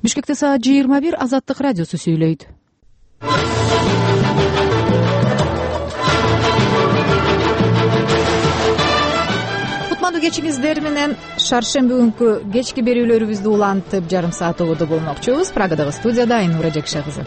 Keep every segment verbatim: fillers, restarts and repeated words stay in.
Бишкекте саат жыйырма бир Азаттык радиосу сүйлөйт. Кутмандуу кечиңиздер менен шаршемби күнкү кечки берүүлөрүбүздү улантып жарым саат угуду болмокчубуз. Прагадагы студияда Айнура Жекше кызы.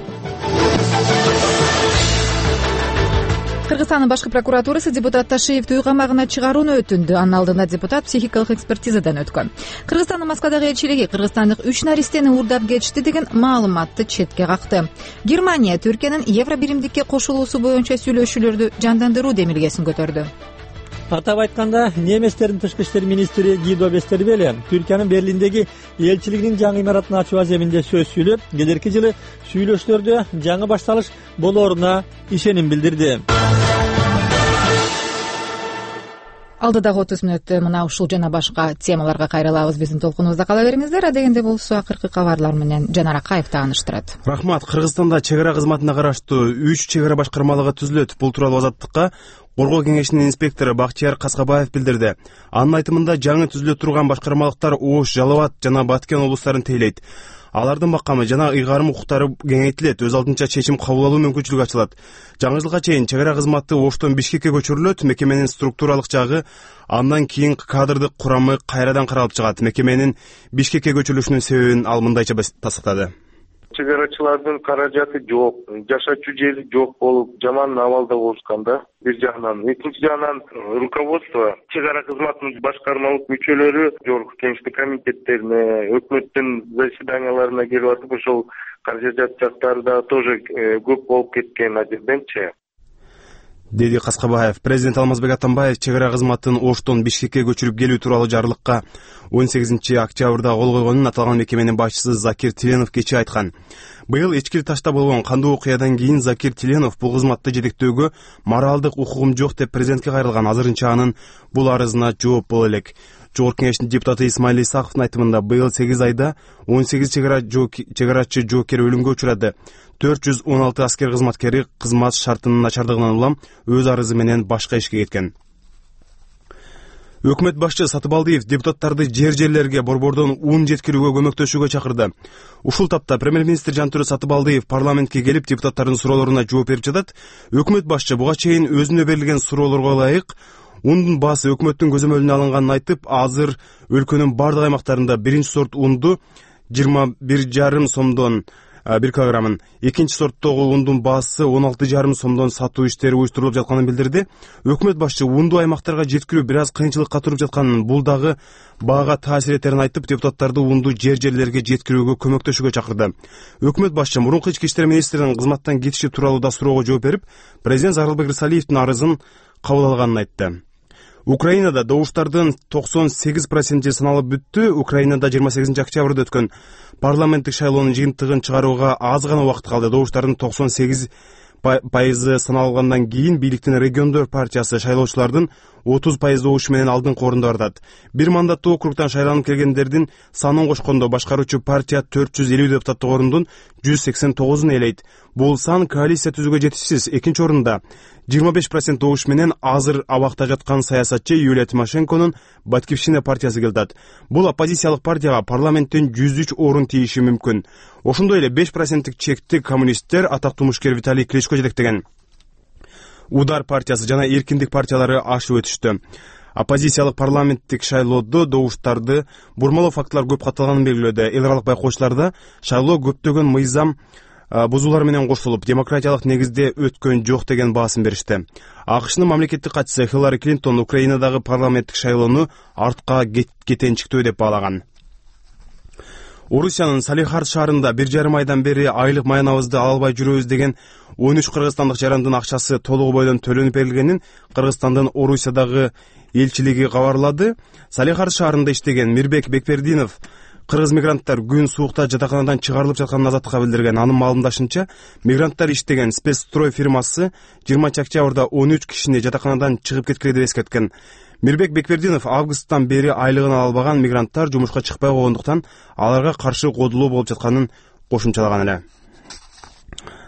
Кыргызстандын башкы прокуратурасы депутат Ташиевди үй камагына чыгарууну өтүндү. Анын алдында депутат психикалык экспертизадан өткөн. Кыргызстандын Москвадагы элчилиги кыргызстандык үч наристени уурдап кетишти деген маалыматты четке какты. Германия Түркиянын евро биримдикке кошулуусу боюнча сүйлөшүүлөрдү жандандыруу демилгесин көтөрдү. Атап айтканда, немистердин тышкы иштер министри Гидо Вестервеле Түркиянын Берлиндеги элчилигинин жаңы имаратын ачуу аземинде сөз сүйлөп, келерки жылы сүйлөшүүлөрдө жаңы башталыш болооруна ишеним билдирди. Алдыдагы отуз мүнөттө мына ушул жана башка темаларга кайрылабыз. Биздин толкунубузда кала бериңиздер. Адегенде болсо акыркы кабарлар менен Жанар Акаев тааныштырат. Рахмат. Кыргызстанда чек ара кызматына караштуу үч чек ара башкармалыгы түзүлөт. Бул тууралуу Азаттыкка Коргоо кеңешинин инспектору Бактияр Каскабаев билдирди. Анын айтымында жаңы түзүлө турган башкармалыктар Ош, Жалал Абад жана Баткен облустарын тейлейт. Алардын макамы жана ыйгарым укуктары кеңейтилет, өз алдынча чечим кабыл алуу мүмкүнчүлүгү ачылат. Жаңы жылга чейин чек ара кызматы Оштон Бишкекке көчүрүлөт. Мекеменин структуралык жагы, андан кийин кадрдык курамы кайрадан каралып чыгат. Мекеменин Бишкекке көчүрүлүшүнүн себебин ал мындайча тастыктады. Чек арачылардын каражаты жок, жашачу жери жок болуп, жаман абалда болушканда бир жагынан, экинчи жагынан руководство чек ара кызматынын башкармалык мүчөлөрү жогорку кеңештик комитеттерине, өкмөттүн заседанияларына келип атып, ошол каражат жактары да тоже көп болуп кеткен адилденчи. Деди Каскабаев. Президент Алмазбек Атамбаев чек ара кызматын Оштон Бишкекке көчүрүп келүү тууралуу жарлыкка он сегизинчи октябрда кол койгонун аталган мекеменин башчысы Закир Тиленов кечээ айткан. Быйыл Эчкил Ташта болгон кандуу окуядан кийин Закир Тиленов бул кызматты жетектөөгө моралдык укугум жок деп президентке кайрылган. Азырынча анын бул арызына жооп боло элек. Жогорку кеңештин депутаты Исмаил Исаковдун айтымында быйыл сегиз айда он сегиз чек арачы жоокер өлүмгө учурады. төрт жүз он алты аскер кызматкери кызмат шартынын начардыгынан улам өз арызы менен башка ишке кеткен. Өкмөт башчы Сатыбалдиев депутаттарды жер-жерлерге борбордон ун жеткирүүгө көмөктөшүүгө чакырды. Ушул тапта премьер-министр Жантүрө Сатыбалдиев парламентке келип депутаттардын суроолоруна жооп берип жатат. Өкмөт башчы буга чейин өзүнө берилген суроолорго ылайык ундун баасы өкмөттүн көзөмөлүнө алынганын айтып, азыр өлкөнүн бардык аймактарында биринчи сорт унду жыйырма бир жарым сомдон бир килограммын, экинчи сорттогу ундун баасы он алты жарым сомдон сатуу иштери уюштурулуп жатканын билдирди. Өкмөт башчы унду аймактарга жеткирүү бир аз кыйынчылыкка туруп жатканын, бул дагы баага таасир этерин айтып, депутаттарды унду жер-жерлерге жеткирүүгө көмөктөшүүгө чакырды. Өкмөт башчы мурунку ички иштер министринин кызматтан кетиши тууралуу да суроого жооп берип, президент Зарылбек Рысалиевдин арызын кабыл алганын айтты. Украинада добуштардын токсон сегиз проценти саналып бүттү. Украинада жыйырма сегизинчи октябрда өткөн парламенттик шайлоонун жыйынтыгын чыгарууга аз гана убакыт калды. Добуштардын токсон сегиз пайызы саналгандан кийин бийликтин региондор партиясы шайлоочулардын отуз пайыз добушу менен алдыңкы орунда бардат. Бир мандаттуу округтан шайланып келгендердин санын кошкондо башкаруучу партия төрт жүз элүү депутаттык орундун жүз сексен тогузун ээлейт. Бул сан коалиция түзүүгө жетишсиз. Экинчи орунда жыйырма беш процент добуш менен азыр абакта жаткан саясатчы Юлия Тимошенконун Батькивщина партиясы келдат. Бул оппозициялык партияга парламенттен жүз үч орун тийиши мүмкүн. Ошондой эле беш проценттик чекти коммунисттер атактуу мушкер Виталий Кличко жетектеген Удар партиясы жана Эркиндик партиялары ашып өтүштү. Оппозициялык парламенттик шайлоодо добуштарды бурмалоо фактылар көп катталганын белгилөөдө. Эл аралык байкоочуларда шайлоо көптөгөн мыйзам бузуулар менен кошулуп, демократиялык негизде өткөн жок деген баасын беришти. АКШнын мамлекеттик катчысы Хиллари Клинтон Украинадагы парламенттик шайлоону артка кетенчиктүү деп баалаган. Орусиянын Салихард шаарында бир жарым айдан бери айлык маянабызды ала албай жүрөбүз деген он үч кыргызстандык жарандын акчасы толугу бойдон төлөнүп берилгенин Кыргызстандын Орусиядагы элчилиги кабарлады. Салихард шаарында иштеген Мирбек Бекбердинов кыргыз мигранттар күн суукта жатаканадан чыгарылып жатканын Азаттыкка билдирген. Анын маалымдашынча, мигранттар иштеген Спецстрой фирмасы жыйырманчы октябрда он үч кишини жатаканадан чыгып кеткиле деп эскерткен. Мирбек Бекбердинов августтан бери айлыгын ала албаган мигранттар жумушка чыкпай койгондуктан аларга каршы кодулоо болуп жатканын кошумчалаган эле.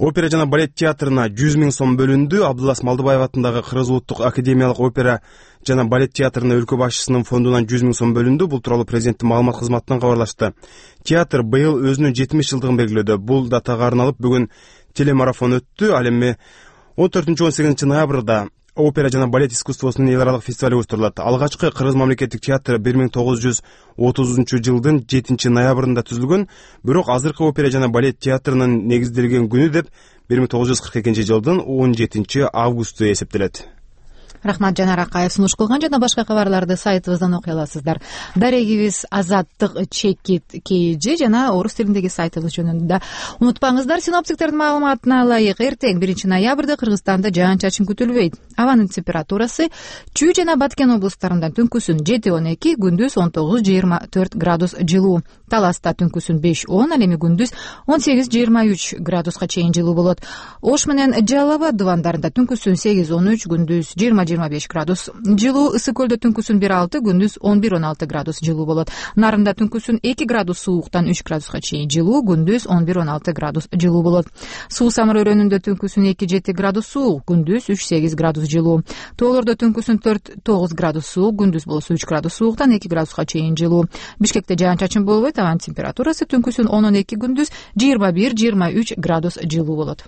Опера жана балет театрына жүз миң сом бөлүндү. Абдулас Малдыбаев атындагы Кыргыз улуттук академиялык опера жана балет театрына өлкө башчысынын фондунан жүз миң сом бөлүндү. Бул тууралуу президенттин маалымат кызматынан кабарлашты. Театр быйыл өзүнүн жетимиш жылдыгын белгилөөдө. Бул датага арналып бүгүн телемарафон өттү. Ал эми он төртүнчү он сегизинчи ноябрда опера жана балет искусствосунун эл аралык фестивали уюштурулат. Алгачкы Кыргыз мамлекеттик театры бир миң тогуз жүз отузунчу жылдын жетинчи ноябрында түзүлгөн, бирок азыркы опера жана балет театрынын негизделген күнү деп бир миң тогуз жүз кырк экинчи жылдын он жетинчи августу эсептелет. Рахмат, Жанар Акаев сунуш кылган жана башка кабарларды сайтыбыздан окуй аласыздар. Дарегибиз азаттык чекит kg жана орус тилиндеги сайтыбыз жөнүндө да унутпаңыздар. Синоптиктердин маалыматына ылайык, эртең биринчи ноябрда Кыргызстанда жаан-чачын күтүлбөйт. Абанын температурасы Чүй жана Баткен облустарында түнкүсүн жети он эки, күндүз он тогуз жыйырма төрт градус жылуу. Таласта түнкүсүн беш он, ал эми күндүз он сегиз жыйырма үч градуска чейин жылуу болот. Ош менен Жалал Абад дубандарында түнкүсүн сегиз он үч, күндүз жыйырма жыйырма беш градус жылуу. Ысык көлдө түнкүсүн бир алты, күндүз он бир он алты градус жылуу болот. Нарында түнкүсүн эки градус сууктан үч градуска чейин жылуу, күндүз он бир он алты градус жылуу болот. Суу Самыр өрөөнүндө түнкүсүн эки жети градус суук, күндүз үч сегиз градус жылуу. Тоолордо түнкүсүн төрт тогуз градус суук, күндүз болсо үч градус сууктан эки градуска чейин жылуу. Бишкекте жаан-чачын болбойт, абанын температурасы түнкүсүн он он эки, күндүз жыйырма бир жыйырма үч градус жылуу болот.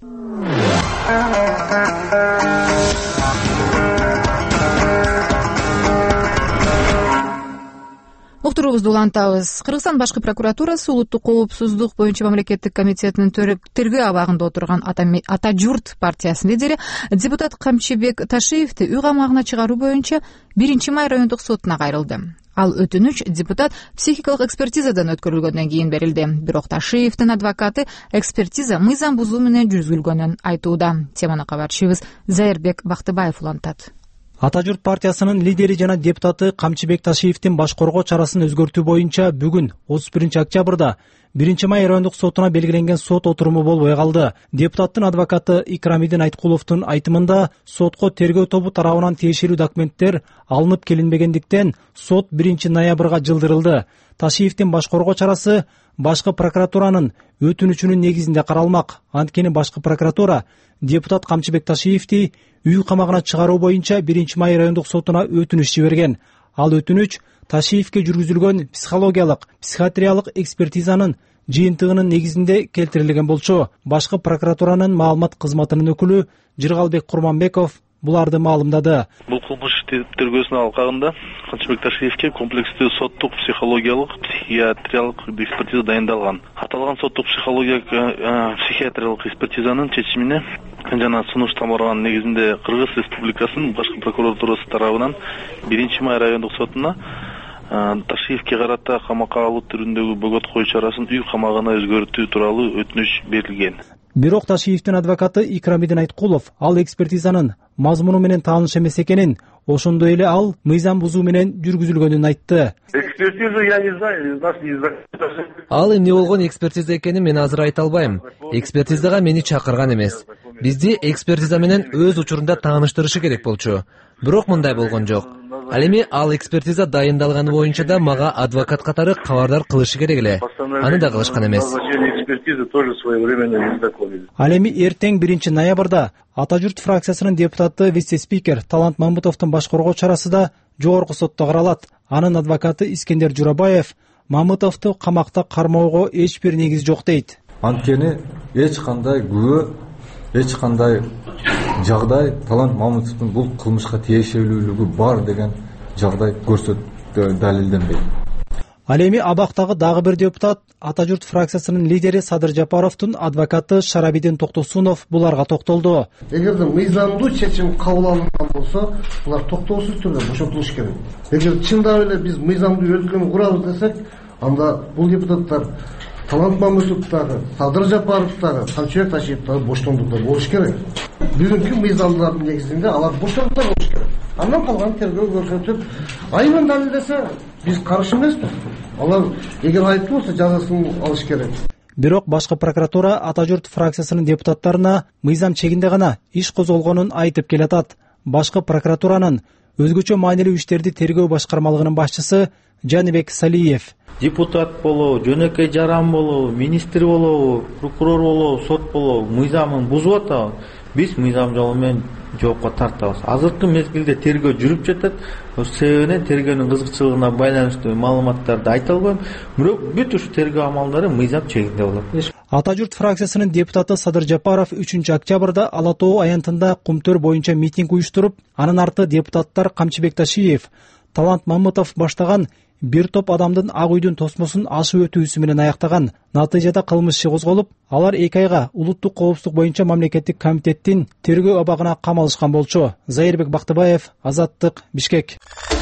Уктуруубузду улантабыз. Кыргызстан башкы прокуратурасы улуттук коопсуздук боюнча мамлекеттик комитетинин тергөө абагында отурган Ата журт партиясынын лидери депутат Камчыбек Ташиевди үй камагына чыгаруу боюнча биринчи май райондук сотуна кайрылды. Ал өтүнүч депутат психикалык экспертизадан өткөрүлгөндөн кийин берилди. Бирок Ташиевдин адвокаты экспертиза мыйзам бузуу менен жүргүзүлгөнүн айтууда. Теманы кабарчыбыз Зайырбек Бактыбаев улантат. Ата журт партиясынын лидери жана депутаты Камчыбек Ташиевдин баш коргоо чарасын өзгөртүү боюнча бүгүн отуз биринчи октябрда биринчи май райондук сотуна белгиленген сот отуруму болбой калды. Депутаттын адвокаты Икрамидин Айткуловдун айтымында сотко тергөө тобу тарабынан тиешелүү документтер алынып келинбегендиктен сот биринчи ноябрга жылдырылды. Ташиевдин баш коргоо чарасы башкы прокуратуранын өтүнүчүнүн негизинде каралмак. Анткени башкы прокуратура депутат Камчыбек Ташиевди үй камагына чыгаруу боюнча биринчи май райондук сотуна өтүнүч жиберген. Ал өтүнүч Ташиевге жүргүзүлгөн психологиялык, психиатриялык экспертизанын жыйынтыгынын негизинде келтирилген болчу. Башкы прокуратуранын маалымат кызматынын өкүлү Жыргалбек Курманбеков буларды маалымдады. Бул кылмыш тергөөсүнүн алкагында Камчыбек Ташиевге комплекстүү соттук психологиялык, психиатриялык экспертиза дайындалган. Аталган соттук психологиялык, психиатриялык экспертизанын чечимине жана сунуштамаларынын негизинде Кыргыз Республикасынын башкы прокуратурасы тарабынан биринчи май райондук сотуна Ташиевге карата камакка алуу түрүндөгү бөгөт коюу чарасын үй камагына өзгөртүү тууралуу өтүнүч берилген. Бирок Ташиевдин адвокаты Икрамидин Айткулов ал экспертизанын мазмуну менен тааныш эмес экенин, ошондой эле ал мыйзам бузуу менен жүргүзүлгөнүн айтты. Экспертизу я не знаю, нас не знаю. Ал эмне болгон экспертиза экенин мен азыр айта албайм. Экспертизага мени чакырган эмес. Бизди экспертиза менен өз учурунда тааныштырышы керек болчу. Бирок мындай болгон жок. Ал эми ал экспертиза дайындалганы боюнча да мага адвокат катары кабардар кылышы керек эле. Аны да кылышкан эмес. Ал эми эртең биринчи ноябрда Ата журт фракциясынын депутаты вице-спикер Талант Мамытовдун баш коргоо чарасы да жогорку сотто каралат. Анын адвокаты Искендер Журабаев Мамытовду камакта кармоого эч бир негиз жок дейт. Анткени эч кандай күбө, эч кандай жагдай Талант Мамытовдун бул кылмышка тиешелүүлүгү бар деген жагдай көрсөтүп далилденбейт. Ал эми абактагы дагы бир депутат Ата журт фракциясынын лидери Садыр Жапаровдун адвокаты Шарабидин Токтосунов буларга токтолду. Эгерде мыйзамдуу чечим кабыл алынган болсо, булар токтоосуз түрдө бошотулуш керек. Эгер чындап эле биз мыйзамдуу өлкөнү курабыз десек, анда бул депутаттар Талант Мамытов дагы, Садыр Жапаров дагы, Камчыбек Ташиев дагы боштондукта болуш керек. Бүгүнкү мыйзамдардын негизинде алар боштондукта болуш керек. Андан калган тергөө көрсөтүп, айынан далилдесе биз каршы эмеспиз. Алар эгер айыптуу болсо жазасын алыш керек. Бирок башкы прокуратура Ата журт фракциясынын депутаттарына мыйзам чегинде гана иш козголгонун айтып келатат. Башкы прокуратуранын өзгөчө маанилүү иштерди тергөө башкармалыгынын башчысы Жаныбек Салиев. Депутат болобу, жөнөкөй жаран болобу, министр болобу, прокурор болобу, сот болобу мыйзамын бузуп атабы, биз мыйзам жолу менен жоопко тартабыз. Азыркы мезгилде тергөө жүрүп жатат. Ошол себебинен тергөөнүн кызыкчылыгына байланыштуу маалыматтарды айта албайм, бирок бүт ушу тергөө амалдары мыйзам чегинде болот. Ата журт фракциясынын депутаты Садыр Жапаров үчүнчү октябрда Ала Тоо аянтында Кумтөр боюнча митинг уюштуруп, анын арты депутаттар Камчыбек Ташиев, Талант Мамытов баштаган бир топ адамдын Ак үйдүн тосмосун ашып өтүүсү менен аяктаган. Натыйжада кылмыш иши козголуп, алар эки айга улуттук коопсуздук боюнча мамлекеттик комитеттин тергөө абагына камалышкан болчу. Зайырбек Бактыбаев, Азаттык, Бишкек.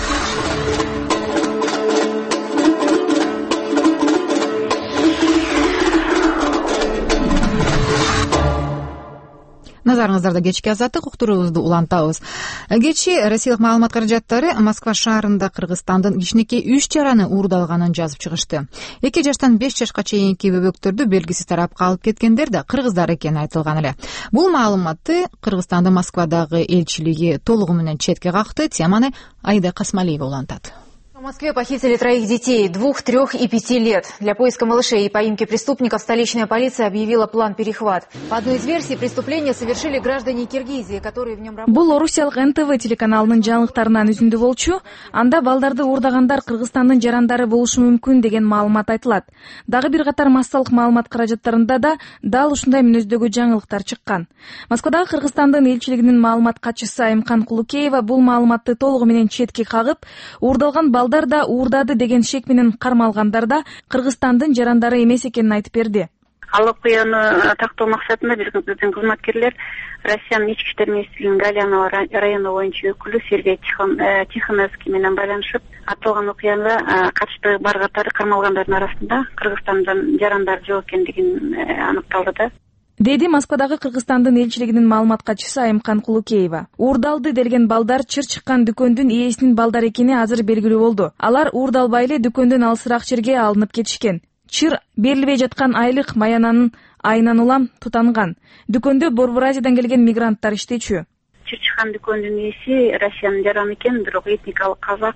Назарыңыздарда кечки азаттык уктуруубузду улантабыз. Кечээ Россиялык маалымат каражаттары Москва шаарында Кыргызстандын кичинекей үч жараны уурдалганын жазып чыгышты. эки жаштан беш жашка чейинки бөбөктөрдү белгисиз тарапка алып кеткендер да кыргыздар экени айтылган эле. Бул маалыматты Кыргызстандын Москвадагы элчилиги толугу менен четке какты. Теманы Аида Касмалиева улантат. В Москве похитили троих детей, двух, трех и пяти лет. Для поиска малышей и поимки преступников столичная полиция объявила план «Перехват». По одной из версий, преступление совершили граждане Киргизии, которые в нем работали. Бул орусиялык эн тэ вэ телеканалынын жаңылыктарынан үзүндү болчу. Анда балдарды уурдагандар Кыргызстандын жарандары болушу мүмкүн деген маалымат айтылат. Дагы бир катар массалык маалымат каражаттарында да дал ушундай мүнөздөгү жаңылыктар чыккан. Москвадагы Кыргызстандын элчилигинин маалымат катчысы Айымкан Кулукеева бул маалыматты толугу менен четке кагып, уурдалган балдар да уурдады деген шек менен кармалгандар да Кыргызстандын жарандары эмес экенин айтып берди. Ал окуяны тактоо максатында биздин кызматкерлер Россиянын ички иштер министрлигинин Галянова району боюнча өкүлү Сергей Тихоновский менен байланышып, аталган окуяга катыштыгы бар катары кармалгандардын арасында Кыргызстандын жарандары жок экендигин аныкталды да. Деди Москвадагы Кыргызстандын элчилигинин маалымат катчысы Айымкан Кулукеева. Уурдалды делген балдар чыр чыккан дүкөндүн ээсинин балдары экени азыр белгилүү болду. Алар уурдалбай эле дүкөндөн алысыраак жерге алынып кетишкен. Чыр берилбей жаткан айлык маянанын айынан улам тутанган. Дүкөндө Борбор Азиядан келген мигранттар иштечү. Чыр чыккан дүкөндүн ээси Россиянын жараны экен, бирок этникалык казак,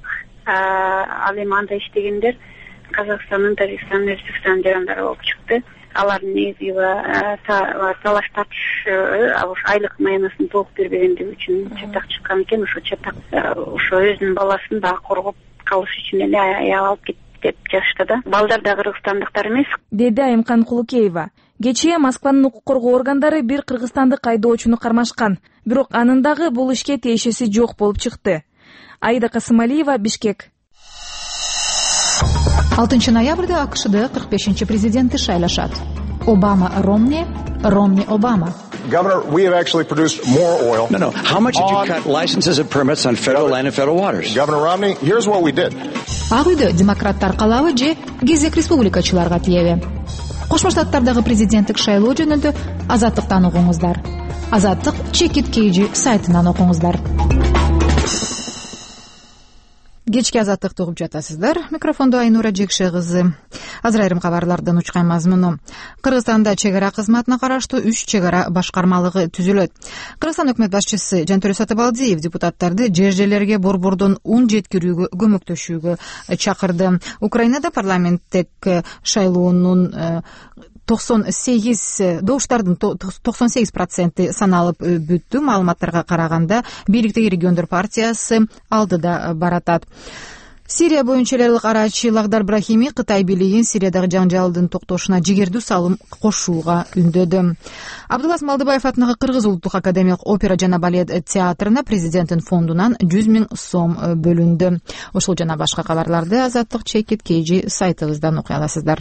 ал эми анда иштегендер Казакстандын, Тажикстандын, Өзбекстандын жарандары болуп чыкты. Алардын негизи талаш тартыш айлык маянасын толук бербегендиги үчүн чатак чыккан экен. Ошо чатак ошо өзүнүн баласын дагы коргоп калыш үчүн эле аяга алып кетти деп жазышты да. Балдар да кыргызстандыктар эмес, деди Айымкан Кулукеева. Кечээ Москванын укук коргоо органдары бир кыргызстандык айдоочуну кармашкан, бирок анын дагы бул ишке тиешеси жок болуп чыкты. Аида Касымалиева, Бишкек. алтынчы ноябрда АКШда кырк бешинчи президентти шайлашат. Обама Ромни, Ромни Обама. Governor, we have actually produced more oil. No, no. How much did you cut licenses and permits on federal land and federal waters? Governor Romney, here's what we did. Ак үйдө демократтар калабы же кезек республикачыларга тиеби? Кошмо Штаттардагы президенттик шайлоо жөнүндө Азаттыктан угуңуздар. Азаттык Чекит Кейджи сайтынан окуңуздар. Кечки азаттыкты угуп жатасыздар. Микрофондо Айнура Жекше кызы. Азыр айрым кабарлардан учкан мазмуну. Кыргызстанда чек ара кызматына караштуу үч чек ара башкармалыгы түзүлөт. Кыргызстан өкмөт башчысы Жантөрө Сатыбалдиев депутаттарды жер жерлерге борбордон ун жеткирүүгө көмөктөшүүгө чакырды. Украинада парламенттик шайлоонун токсон сегиз добуштардын токсон сегиз проценти саналып бүттү. Маалыматтарга караганда бийликтеги региондор партиясы алдыда баратат. Сирия боюнча элек арачы Лагдар Брахими Кытай бийлигин Сириядагы жаңжалдын токтошуна жигердүү салым кошууга үндөдү. Абдулас Малдыбаев атындагы Кыргыз улуттук академиялык опера жана балет театрына президенттин фондунан жүз миң сом бөлүндү. Ошол жана башка кабарларды Азаттык Чекит Кейджи сайтыбыздан окуй аласыздар.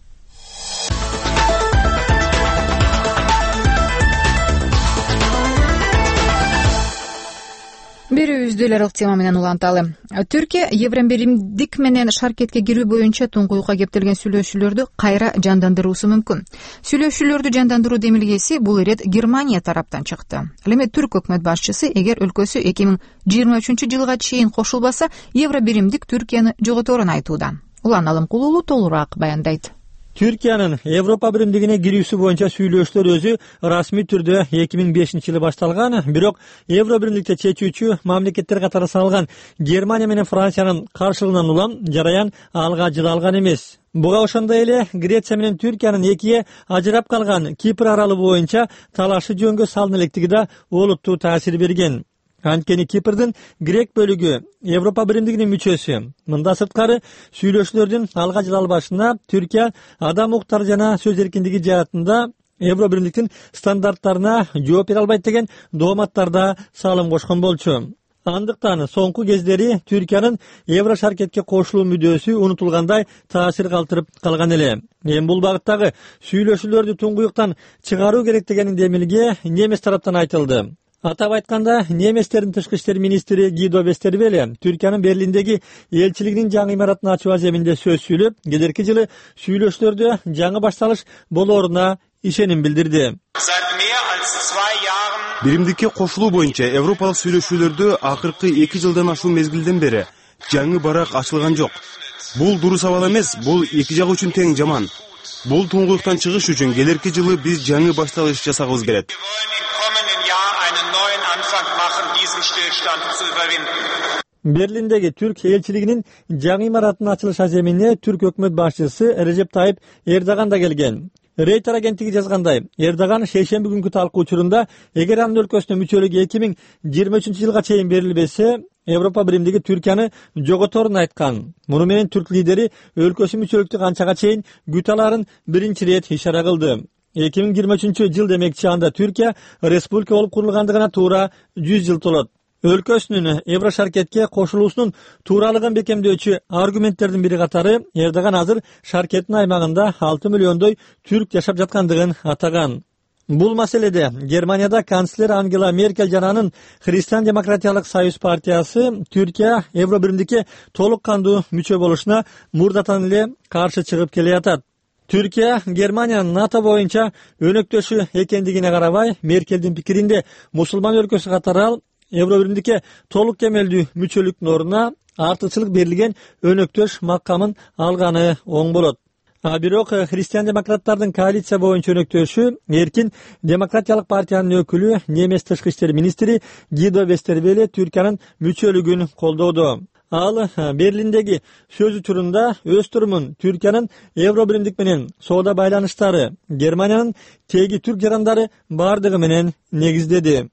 Берүүбүздү эле тема менен уланталы. Түркия Евробиримдик менен шаркетке кирүү боюнча туңгуюкка кептелген сүйлөшүүлөрдү кайра жандандыруусу мүмкүн. Сүйлөшүүлөрдү жандандыруу демилгеси бул ирет Германия тараптан чыкты. Ал эми түрк өкмөт башчысы эгер өлкөсү эки миң жыйырма үчүнчү жылга чейин кошулбаса, Евробиримдик Түркияны жоготорун айтууда. Улан Алымкулуулу толураак баяндайт. Түркиянын Европа биримдигине кирүүсү боюнча сүйлөшүүлөр өзү расмий түрдө эки миң бешинчи жылы башталган, бирок Евро биримдикте чечүүчү мамлекеттер катары саналган Германия менен Франциянын каршылыгынан улам жараян алга жылалган эмес. Буга ошондой эле Греция менен Түркиянын экиге ажырап калган Кипр аралы боюнча талашы жөнгө салына электиги да олуттуу таасир берген. Анткени Кипрдин грек бөлүгү Европа биримдигинин мүчөсү. Мында сырткары сүйлөшүүлөрдүн алга жылалбашына Түркия адам укуктары жана сөз эркиндиги жаатында Евро биримдиктин стандарттарына жооп бере албайт деген дооматтарда салым кошкон болчу. Андыктан соңку кездери Түркиянын Евро шаркетке кошулуу мүдөөсү унутулгандай таасир калтырып калган эле. Эми бул багыттагы сүйлөшүүлөрдү туңгуюктан чыгаруу керек деген демилге немес тараптан айтылды. Атап айтканда, неместердин тышкы иштер министри Гидо Вестервеле Түркиянын Берлиндеги элчилигинин жаңы имаратын ачуу аземинде сөз сүйлөп, келерки жылы сүйлөшүүлөрдө жаңы башталыш болооруна ишеним билдирди. Биримдикке кошулуу боюнча европалык сүйлөшүүлөрдө акыркы эки жылдан ашуу мезгилден бери жаңы барак ачылган жок. Бул дурус абал эмес, бул эки жак үчүн тең жаман. Бул туңгуюктан чыгыш үчүн келерки жылы биз жаңы башталыш жасагыбыз келет. Берлиндеги түрк элчилигинин жаңы имараттын ачылыш аземине түрк өкмөт башчысы Режеп Тайып Эрдоган да келген. Рейтер агенттиги жазгандай, Эрдоган шейшемби күнгү талкуу учурунда эгер анын өлкөсүнө мүчөлүгү эки миң жыйырма үчүнчү жылга чейин берилбесе, Европа биримдиги Түркияны жоготорун айткан. Муну менен түрк лидери өлкөсү мүчөлүктү канчага чейин күтө аларын биринчи ирет ишара кылды. эки миң жыйырма үчүнчү жыл демекчи, анда Түркия республика болуп курулгандыгына туура жүз жыл толот. Өлкөсүнүн Евро шаркетке кошулуусунун тууралыгын бекемдөөчү аргументтердин бири катары Эрдоган азыр шаркеттин аймагында алты миллиондой түрк жашап жаткандыгын атаган. Бул маселеде Германияда канцлер Ангела Меркель жана анын Христиан демократиялык союз партиясы Түркия Евро биримдикке толук кандуу мүчө болушуна мурдатан эле каршы чыгып келе жатат. Түркия Германиянын НАТО боюнча өнөктөшү экендигине карабай, Меркелдин пикиринде мусулман өлкөсү катары Евро биримдикке толук кемелдүү мүчөлүктүн ордуна артыкчылык берилген өнөктөш макамын алганы оң болот. А бирок христиан демократтардын коалиция боюнча өнөктөшү Эркин демократиялык партиянын өкүлү немес тышкы иштер министри Гидо Вестервеле Түркиянын мүчөлүгүн колдоду. Ал Берлиндеги сөз учурунда өз турумун Түркиянын Евро биримдик менен соода байланыштары, Германиянын теги түрк жарандары бардыгы менен негиздеди.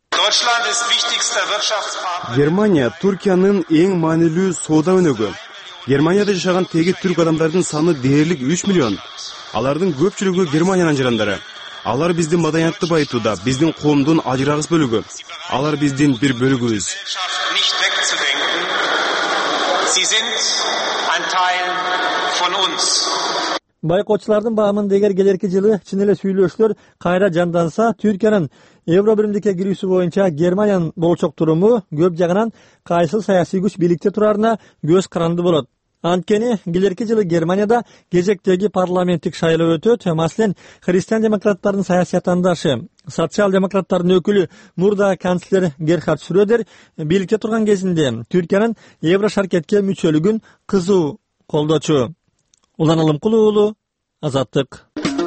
Германия Түркиянын эң маанилүү соода өнөгү. Германияда жашаган теги түрк адамдардын саны дээрлик үч миллион. Алардын көпчүлүгү Германиянын жарандары. Алар биздин маданиятты байытууда, биздин коомдун ажырагыс бөлүгү. Алар биздин бир бөлүгүбүз. Байкоочулардын баамында эгер келерки жылы чын эле сүйлөшүүлөр кайра жанданса, Түркиянын Евро биримдикке кирүүсү боюнча Германиянын болчок туруму көп жагынан кайсыл саясий күч бийликте турарына көз каранды болот. Анткени келерки жылы Германияда кезектеги парламенттик шайлоо өтөт. Маселен, христиан демократтардын саясий атаандашы, социал демократтардын өкүлү мурда канцлер Герхард Шрёдер бийликте турган кезинде Түркиянын Евро шаркетке мүчөлүгүн кызуу колдочу. Улан Алымкулуу уулу, Азаттык.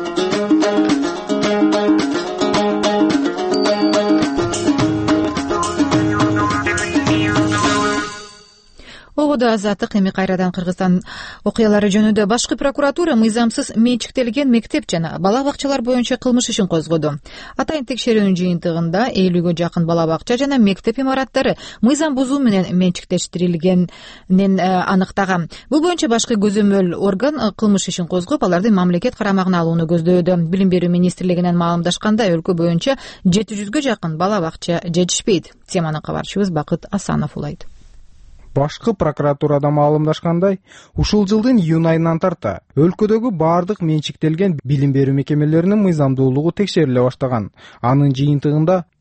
Ободо Азаттык. Эми кайрадан Кыргызстан окуялары жөнүндө. Башкы прокуратура мыйзамсыз менчиктелген мектеп жана бала бакчалар боюнча кылмыш ишин козгоду. Атайын текшерүүнүн жыйынтыгында элүүгө жакын бала бакча жана мектеп имараттары мыйзам бузуу менен менчиктештирилгенин аныктаган. Бул боюнча башкы көзөмөл орган кылмыш ишин козгоп, аларды мамлекет карамагына алууну көздөөдө. Билим берүү министрлигинен маалымдашканда, өлкө боюнча жети жүзгө жакын бала бакча жетишпейт. Теманы кабарчыбыз Бакыт Асанов улайт. Башкы прокуратурада маалымдашкандай, ушул жылдын июнь айынан тарта өлкөдөгү баардык менчиктелген билим берүү мекемелеринин мыйзамдуулугу текшериле баштаган. Анын жыйынтыгында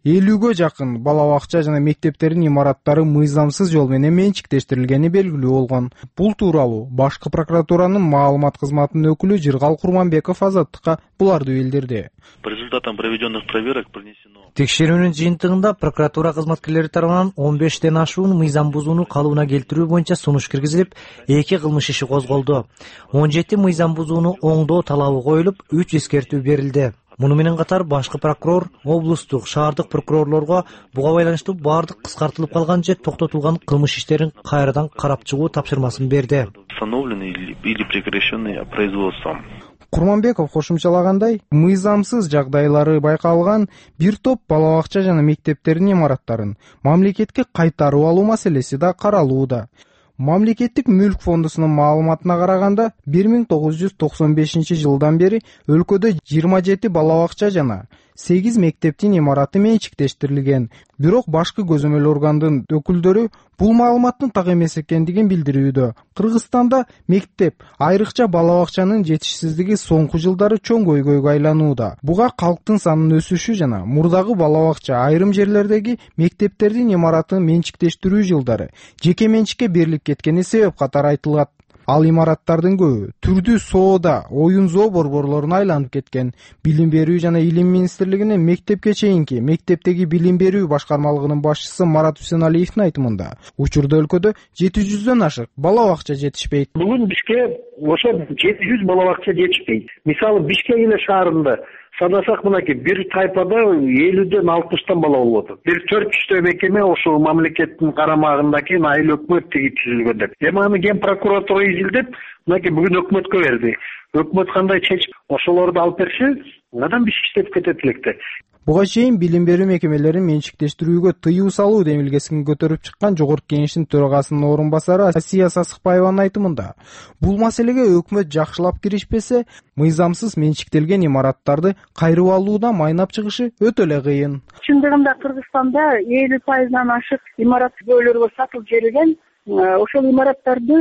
элүүгө жакын бала бакча жана мектептердин имараттары мыйзамсыз жол менен менчиктештирилгени белгилүү болгон. Бул тууралуу Башкы прокуратуранын маалымат кызматынын өкүлү Жыргал Курманбеков Азаттыкка буларды билдирди. По результатам проведенных проверок принесено. Текшерүүнүн жыйынтыгында прокуратура кызматкерлери тарабынан он бештен ашуун мыйзам бузууну калыбына келтирүү боюнча сунуш киргизилип, эки кылмыш иши козголду. он жети мыйзам бузууну оңдоо талабы коюлуп, үч эскертүү берилди. Муну менен катар башкы прокурор облустук, шаардык прокурорлорго буга байланыштуу баардык кыскартылып калган же токтотулган кылмыш иштерин кайрадан карап чыгуу тапшырмасын берди. Установлены или прекращены производством. Курманбеков кошумчалагандай, мыйзамсыз жагдайлары байкалган бир топ бала бакча жана мектептердин имараттарын мамлекетке кайтарып алуу маселеси да каралууда. Мамлекеттик мүлк фондусунун маалыматына караганда, бир миң тогуз жүз токсон бешинчи жылдан бери өлкөдө жыйырма жети бала бакча жана сегиз мектептин имараты менчиктештирилген. Бирок башкы көзөмөл органдын өкүлдөрү бул маалыматтын так эмес экендигин билдирүүдө. Кыргызстанда мектеп, айрыкча бала бакчанын жетишсиздиги соңку жылдары чоң көйгөйгө айланууда. Буга калктын санынын өсүшү жана мурдагы бала бакча айрым жерлердеги мектептердин имаратын менчиктештирүү жылдары жеке менчикке берилип кеткени себеп катары айтылат. Ал имараттардын көбү түрдүү соода, оюн зоо борборлоруна айланып кеткен. Билим берүү жана илим министрлигинин мектепке чейинки мектептеги билим берүү башкармалыгынын башчысы Марат Үсеналиевдин айтымында, учурда өлкөдө жети жүздөн ашык бала бакча жетишпейт. Бүгүн бизге ошо жети жүз бала бакча жетишпейт. Мисалы Бишкек эле шаарында санасак мынакей бир тайпада элүүдөн алтымыштан бала болуп атат. Бир төрт жүздөй мекеме ошол мамлекеттин карамагындагы айыл өкмөт тиги түзүлгөн деп. Эми аны ген прокуратура изилдеп, мынакей бүгүн өкмөткө берди. Өкмөт кандай чечим ошолорду алып берсе, андан биш иштеп кетет электе. Буга чейин билим берүү мекемелерин менчиктештирүүгө тыюу салуу демилгесин көтөрүп чыккан Жогорку Кеңештин төрагасынын орун басары Асия Сасыкбаеванын айтымында, бул маселеге өкмөт жакшылап киришпесе, мыйзамсыз менчиктелген имараттарды кайрып алууда майнап чыгышы өтө эле кыйын. Чындыгында Кыргызстанда элүү пайыздан ашык имарат жайларга сатылып жерилген. Ошол имараттарды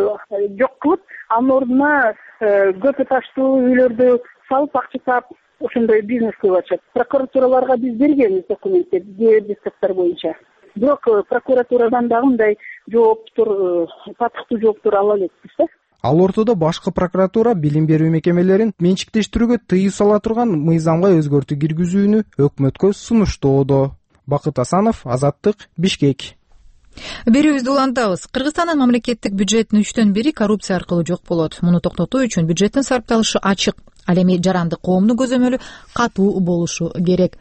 жок кылып, анын ордуна көп этаждуу үйлөрдү салып, акча таап, ошондой бизнес кылып атышат. Прокуратураларга биз бергенбиз документти, дебеттер боюнча. Бирок прокуратурадан дагы мындай жооптор, татыктуу жооптор ала элекпиз да. Ал ортодо башкы прокуратура билим берүү мекемелерин менчиктештирүүгө тыюу сала турган мыйзамга өзгөртүү киргизүүнү өкмөткө сунуштоодо. Бакыт Асанов, Азаттык, Бишкек. Берүүбүздү улантабыз. Кыргызстандын мамлекеттик бюджетинин үчтөн бири коррупция аркылуу жок болот. Муну токтотуу үчүн бюджеттин сарпталышы ачык. Ал эми жаранды коомдун көзөмөлү катуу болушу керек.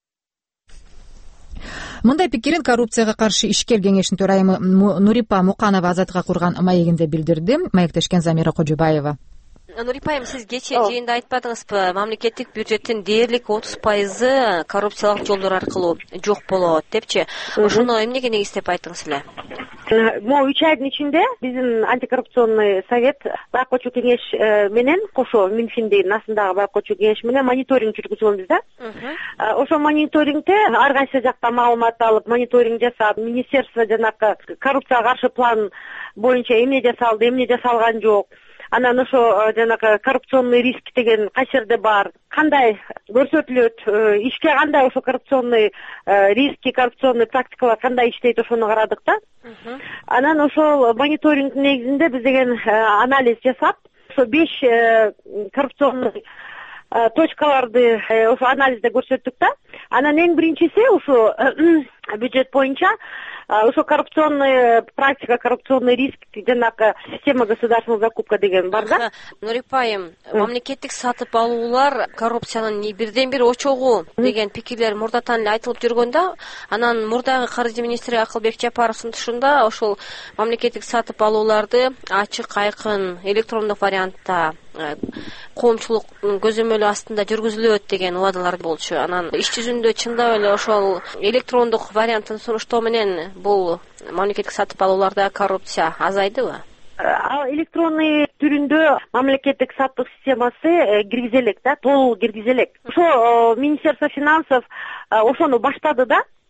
Мындай пикирин коррупцияга каршы ишкер кеңештин төрайымы Нурипа Муканова Азаттыкка курган маегинде билдирди. Маектешкен Замира Кожобаева. Нурипа айым, сиз кечээ жыйында айтпадыңызбы, мамлекеттик бюджеттин дээрлик отуз пайызы коррупциялык жолдор аркылуу жок болот депчи. Ошону эмнеге негиздеп айттыңыз эле? Могу үч айдын ичинде биздин антикоррупционный совет байкоочу кеңеш менен кошо Минфиндин астындагы байкоочу кеңеш менен мониторинг жүргүзгөнбүз да. Ошол мониторингде ар кайсы жактан маалымат алып, мониторинг жасап, министерство жанакы коррупцияга каршы план боюнча эмне жасалды, эмне жасалган жок. Анан ошо жанагы коррупционный риск деген кайсы жерде бар, кандай көрсөтүлөт, ишке кандай ошо коррупционный риски, коррупционный практикалар кандай иштейт, ошону карадык да. Анан ошол мониторингдин негизинде биз деген анализ жасап, ошо беш коррупционный точкаларды ошо анализде көрсөттүк да. Анан эң биринчиси ошо бюджет боюнча ошо коррупционный практика, коррупционный риск жанагы система государственного закупка деген бар да. Нурипа айым, мамлекеттик сатып алуулар коррупциянын бирден бир очогу деген пикирлер мурдатан эле айтылып жүргөн да. Анан мурдагы каржы министри Акылбек Жапаровдун тушунда ошол мамлекеттик сатып алууларды ачык, айкын, электрондук вариантта коомчулук көзөмөлү астында жүргүзүлөт деген убадалар болчу. Анан иш жүзүндө чындап эле ошол электрондук вариантын сунуштоо менен бул мамлекеттик сатып алууларда коррупция азайдыбы? Ал электронный түрүндө мамлекеттик сатып системасы киргизелек да, толук киргизелек. Ошо Министерство финансов ошону баштады да.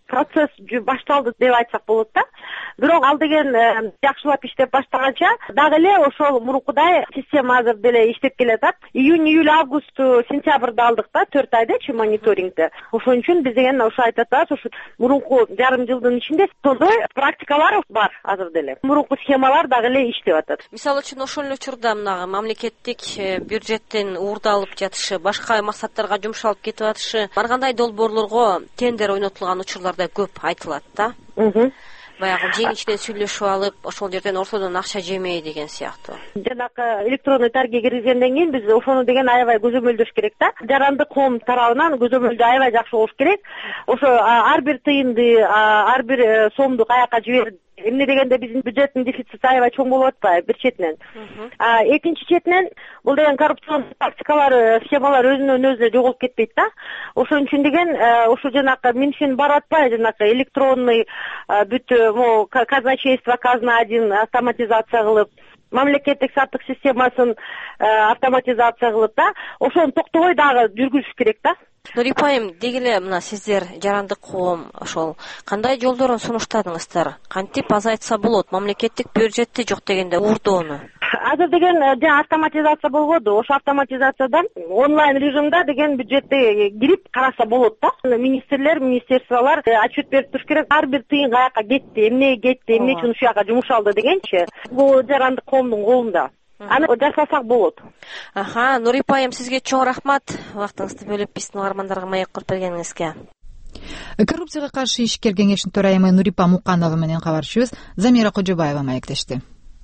процесс башталды деп айтсак болот да. Бирок ал деген жакшылап иштеп баштаганча дагы эле ошол мурункудай система азыр деле иштеп келатат. Июнь, июль, август, сентябрда алдык да, төрт айдачы мониторингди. Ошон үчүн биз деген ошо айтып атабыз, ошо мурунку жарым жылдын ичинде тондой практикалар бар азыр деле. Мурунку схемалар дагы эле иштеп атат. Мисалы үчүн ошол эле учурда мына мамлекеттик бюджеттен уурдалып жатышы, башка максаттарга жумшалып кетип атышы, ар кандай долбоорлорго тендер ойнотулган учурларда көп айтылат да. Баягы жең ичинен сүйлөшүп алып, ошол жерден ортодон акча жемей деген сыяктуу. Жанагы электронный торгке киргизгенден кийин биз ошону деген аябай көзөмөлдөш керек да. Жарандык коом тарабынан көзөмөлдөө аябай жакшы болуш керек. Ошо ар бир тыйынды, ар бир сомду каяка жиберди. Эмне дегенде биздин бюджеттин дефицити аябай чоң болуп атпайбы бир четинен. Экинчи четинен бул деген коррупциондук практикалар, схемалар өзүнөн өзү жоголуп кетпейт да. Ошон үчүн деген ошо жанакы Минфин барып атпайбы, жанакы электронный бүт могу казначейство, казна один автоматизация кылып, мамлекеттик саттык системасын автоматизация кылып да, ошону токтобой дагы жүргүзүш керек да. Нурип айым, деги эле мына сиздер жарандык коом ошол кандай жолдорун сунуштадыңыздар? Кантип азайтса болот мамлекеттик бюджетти жок дегенде уурдоону? Азыр деген жана автоматизация болгоду. Ошо автоматизациядан онлайн режимде деген бюджетте кирип караса болот да. Министрлер, министерстволор отчет берип туруш керек. Ар бир тыйын каяка кетти, эмне кетти, эмне үчүн ушул жака жумшалды дегенчи. Бул жарандык коомдун колунда. Аны жасасак болот. Аха, Нурип айым, сизге чоң рахмат. Убактыңызды бөлүп биздин угармандарга маек кылып бергениңизге. Коррупцияга каршы ишкер кеңештин төрайымы Нурипа Муканова менен кабарчыбыз Замира Кожобаева маектешти.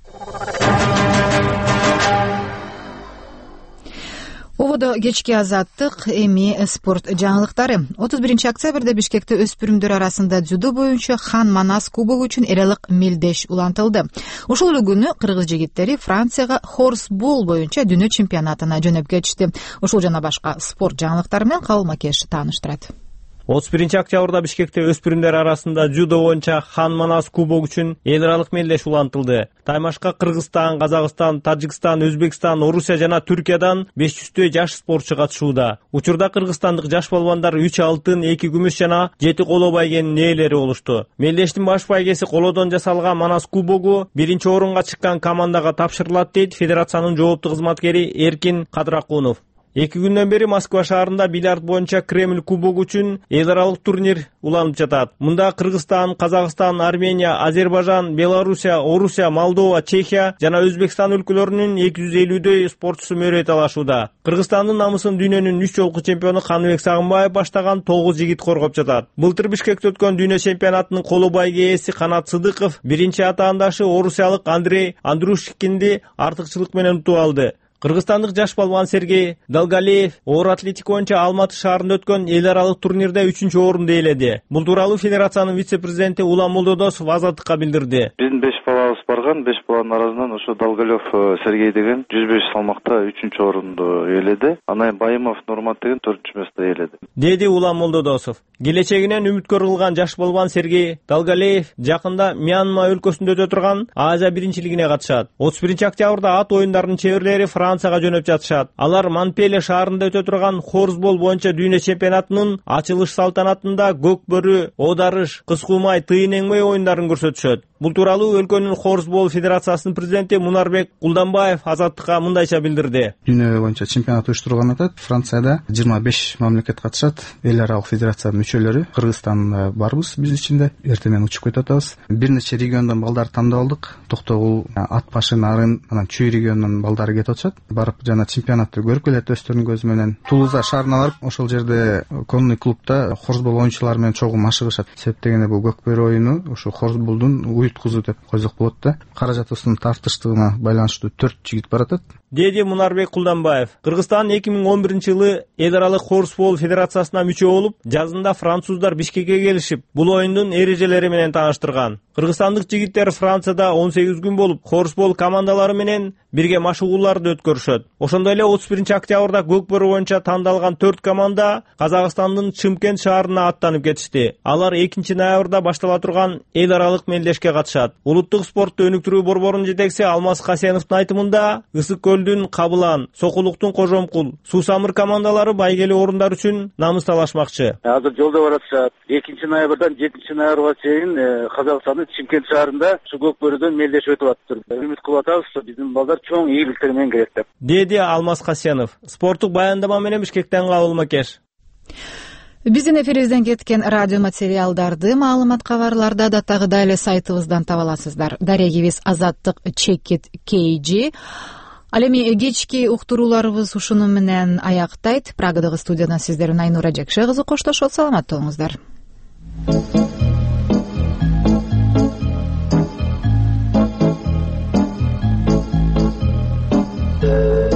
Ободо кечки азаттык, эми спорт жаңылыктары. отуз биринчи октябрда Бишкекте өспүрүмдөр арасында дзюдо боюнча Хан Манас кубогу үчүн эр алык мелдеш улантылды. Ошол эле күнү кыргыз жигиттери Францияга хорсбол боюнча дүйнө чемпионатына жөнөп кетишти. Ошол жана башка спорт жаңылыктары менен Кабыл Макеш тааныштырат. отуз биринчи октябрда Бишкекте өспүрүмдөр арасында дзюдо боюнча Хан Манас кубогу үчүн эл аралык мелдеш улантылды. Таймашка Кыргызстан, Казакстан, Тажикстан, Өзбекстан, Орусия жана Түркиядан беш жүздөй жаш спортчу катышууда. Учурда кыргызстандык жаш балбандар үч алтын, эки күмүш жана жети коло байгенин ээлери болушту. Мелдештин баш байгеси колодон жасалган Манас кубогу биринчи орунга чыккан командага тапшырылат дейт федерациянын жооптуу кызматкери Эркин Кадракунов. Эки күндөн бери Москва шаарында бильярд боюнча Кремль кубогу үчүн эл аралык турнир уланып жатат. Мында Кыргызстан, Казакстан, Армения, Азербайжан, Белоруссия, Орусия, Молдова, Чехия жана Өзбекстан өлкөлөрүнүн эки жүз элүүдөй спортчусу мөрөйт алышууда. Кыргызстандын намысын дүйнөнүн үч жолку чемпиону Каныбек Сагынбаев баштаган тогуз жигит коргоп жатат. Былтыр Бишкекте өткөн дүйнө чемпионатынын коло байге ээси Канат Сыдыков биринчи атаандашы орусиялык Андрей Андрушкинди артыкчылык менен утуп алды. Кыргызстандык жаш балбан Сергей Долгалеев оор атлетика боюнча Алматы шаарында өткөн эл аралык турнирде үчүнчү орунду ээледи. Бул тууралуу федерациянын вице-президенти Улам Молдодосов Азаттыкка билдирди. Биздин беш балабыз барган, беш баланын арасынан ошо Долгалев Сергей деген жүз беш салмакта үчүнчү орунду ээледи. Анан Байымов Нурмат деген төртүнчү месте ээледи. Деди Улам Молдодосов. Келечегинен үмүткөр кылган жаш балбан Сергей Долгалеев жакында Мьянма өлкөсүндө өтө турган Азия биринчилигине катышат. отуз биринчи октябрда ат оюндарынын чеберлери Францияга жөнөп жатышат. Алар Монпелье шаарында өтө турган хорсбол боюнча дүйнө чемпионатынын ачылыш салтанатында көк бөрү, оодарыш, кыз кумай, тыйын эңмей оюндарын көрсөтүшөт. Бул тууралуу өлкөнүн хорсбол федерациясынын президенти Мунарбек Кулданбаев Азаттыкка мындайча билдирди. Дүйнө боюнча чемпионат уюштурулган атат. Францияда жыйырма беш мамлекет катышат. Эл аралык федерациянын мүчөлөрү. Кыргызстан барбыз биз ичинде. Эртең менен учуп кетип атабыз. Бир нече региондон балдар тандап алдык. Токтогул, Ат башы, Нарын, анан Чүй регионунун балдары кетип атышат. Барып жана чемпионатты көрүп келет өздөрүнүн көзү менен. Тулуза шаарына барып, ошол жерде конный клубда хорсбол оюнчулары менен чогуу машыгышат. Себеп дегенде бул көкбөрү оюну ошо хорсболдун уюткузуу деп койсок болот да. Каражатыбыздын тартыштыгына байланыштуу төрт жигит баратат. Деди Мунарбек Кулданбаев. Кыргызстан эки миң он биринчи жылы эл аралык хорсбол федерациясына мүчө болуп, жазында француздар Бишкекке келишип, бул оюндун эрежелери менен тааныштырган. Кыргызстандык жигиттер Францияда он сегиз күн болуп, хорсбол командалары менен бирге машыгууларды өткөрүшөт. Ошондой эле отуз биринчи октябрда көкбөрү боюнча тандалган төрт команда Казакстандын Чымкент шаарына аттанып кетишти. Алар экинчи ноябрда баштала турган эл аралык мелдешке катышат. Улуттук спортту өнүктүрүү борборунун жетекчиси Алмаз Касеновдун айтымында, ысык көлдө көлдүн Кабылан, Сокулуктун Кожомкул, Суусамыр командалары байгеле орундар үчүн намыс талашмакчы. Азыр жолдо баратышат. экинчи ноябрдан жетинчи ноябрга чейин Казакстандын Чимкент шаарында ушу көкбөрүдөн мелдешип өтүп атыптыр. Үмүт кылып атабыз, биздин балдар чоң ийгиликтер менен келет деп. Деди Алмаз Касьянов. Спорттук баяндама менен Бишкектен Кабыл Макеш. Биздин эфирибизден кеткен радио материалдарды маалымат кабарларда даттагыдай эле сайтыбыздан таба аласыздар. Дарегибиз Азаттык Чекит кей джи. Ал эми кечки уктурууларыбыз ушуну менен аяктайт. Прагадагы студиядан сиздерден Айнура Жекше кызы коштошот. Саламатта болуңуздар.